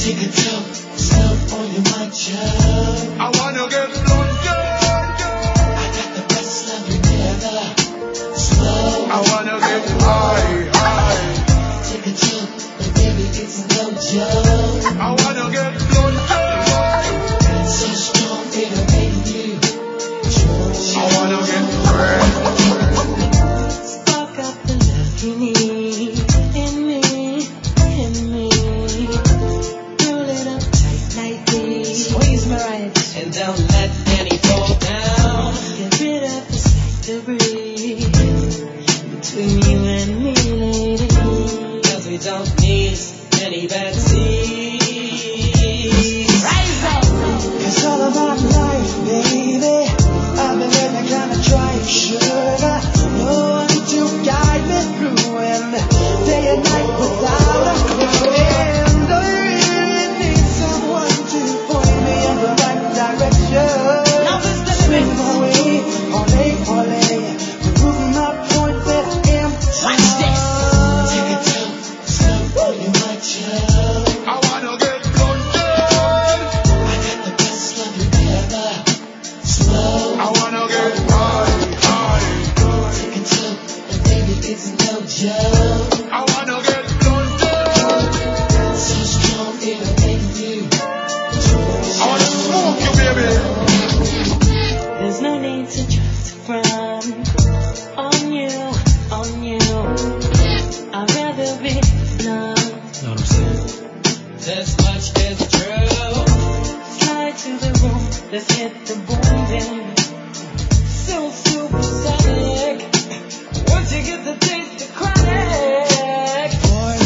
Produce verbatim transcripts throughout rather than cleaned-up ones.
Take a toke, slow on your mic joke. I wanna get blunted. I got the best love you never. Slow. I wanna get high, high. Take a toke, but baby it's no joke. I wanna get blunted. So strong it'll make you. I wanna get crazy. Spark up the love you need in me, in me. Roll it up tight like this. Squeeze my right and don't let any fall down. Get rid of the slight debris between you and me, lady. Cause we don't need any bad seeds. Rise up! It's all about life, baby. I've been living kinda dry, sugar. No one to guide me through, and day and night without a friend. I really need someone to point me in the right direction. Now this the swing my way, all day, all day. Proving my point that I'm. Watch this. Take a toke, slow on your mic joke. I wanna get blunted. I got the best love you ever. Slow. I wanna get high, high. Take a toke, but baby it's no joke. I wanna get blunted. So strong it'll make you. I wanna smoke you, baby. There's no need to try to front on you, on you. I'd rather be numb. Know what I'm saying? This much is true. Slide to the room, let's hit the boom, baby. So supersonic. Once you get the taste of chronic. For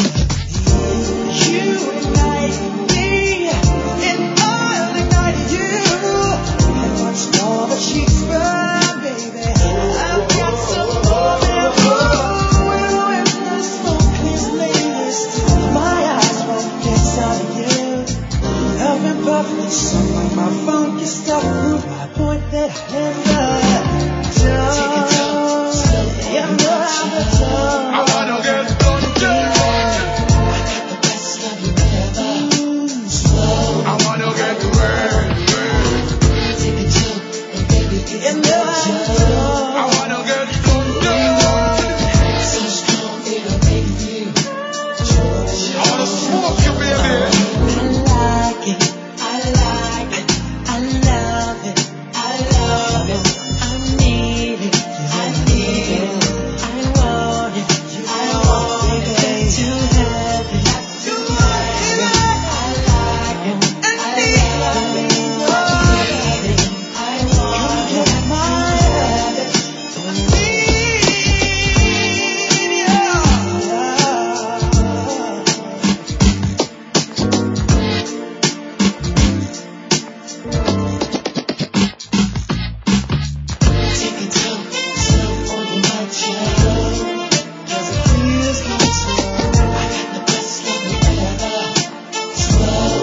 you, you ignite me, and I'll ignite you. And much more but she's burn, baby. I've got some more than when the smoke clears latest. My eyes won't get out of you. I've been buffing some of my funky stuff. Prove my point that I never done. You know how to talk. I wanna get blunted. I got the best love you ever. Slow. I wanna get red, red. Take a toke, and baby it's you know how to talk. I wanna get blunted. So strong it'll make you. I wanna smoke you, baby. I like it, I like it, I love it, I love it, I need it, I need it, I want it, I want it, got to have it, got to have it, I like it, I love it, I need it, I want it, my habit, I need Take a toke, slow on your mic joke. Cause it feels like slow. I got the best love you ever. Slow.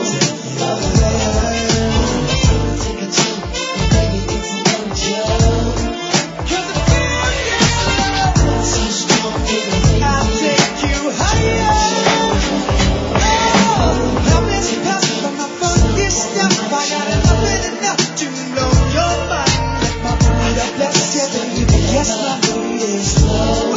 Take a toke, and baby it's no joke. Cause it feels so strong it'll make me. I'll take you higher. Oh, I've been passed by my funky stuff. I got enough enough to blow your mind. Let my mood up, let's get it. Yes, my mood is slow.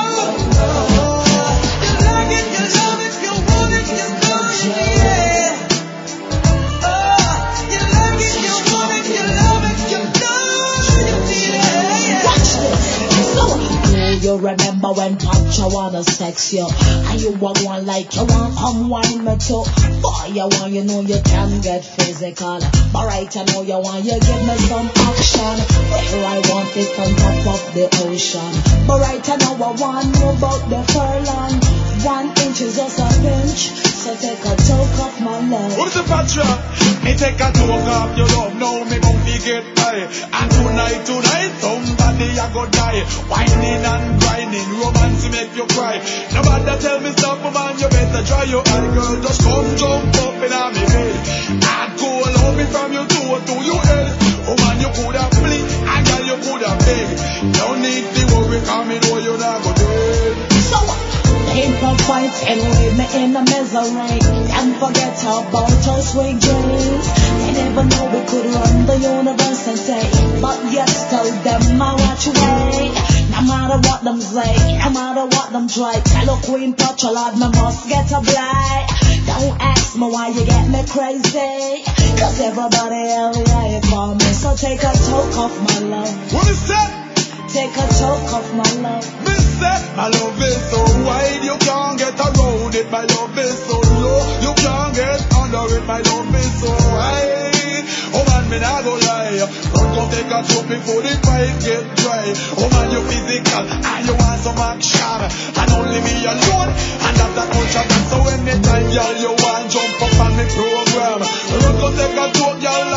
You like it, you love it, you want it, you know it, yeah. Oh, you like it, you want it, you love it, you know you need it. Watch this. So do you remember when Pancha wanna sex you? And you want one like you want come wine me too. Boy, you want, you know you can get physical. But right, I know you want, you give me some action. Where I want it from top of the ocean. But right, I know I want you about the furlong. One inch is just a pinch. So take a toke off my leg. What's the patra? Me take a toke off your love. Now me gon' be get high. And tonight, tonight, somebody a go die. Whining and grinding, romance make you cry. Nobody tell me stop, man, you better try your eye, girl. Just come jump up in on me head. I'd go love me from your toe to your head. Oh man, you coulda flee, and girl, you coulda beg. No need to worry, cause me know you not go dead. So what? Ain't a fight and leave me in a misery. Can't forget about our sweet dreams. They never know we could run the university, but yet tell them I watch way. No matter what them say, no matter what them try, tell a queen touch a lad, me must get a blight. Don't ask me why you get me crazy, cause everybody else yeah, for me. So take a toke off my love. What is that? Take a toke off my love. Mister, my love is so wide, you can't get around it. My love is so low, you can't get under it. My love is so high. Oh man, me nah go lie. Run go take a choke before the pipe get dry. Oh man, you physical and you want some action, and only me alone, and that's a contract. So anytime, y'all, you want jump up on me program. Run go take a choke, y'all.